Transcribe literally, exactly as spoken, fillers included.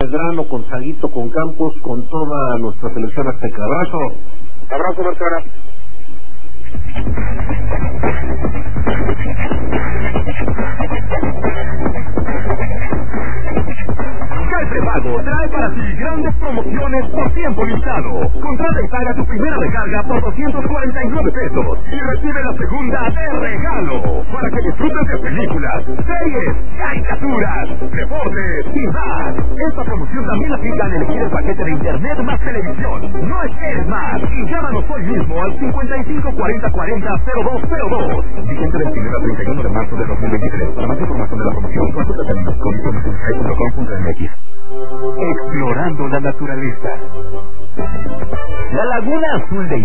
grano, con Saguito, con Campos, con toda nuestra selección azteca. Abrazo. Abrazo, Marcara. Prepago trae para ti grandes promociones por tiempo limitado. Contrata y paga tu primera recarga por doscientos cuarenta y nueve pesos y recibe la segunda de regalo para que disfrutes de películas, series, caricaturas, deportes y más. Esta promoción también aplica al elegir el paquete de internet más televisión. No esperes más y llámanos hoy mismo al cincuenta y cinco cuarenta cuarenta cero dos cero dos. Vigente del primero al treinta y uno de marzo de dos mil veintitrés. Para más información de la promoción, consulta términos, condiciones en sky punto com punto m x. Explorando la naturaleza. La Laguna Azul de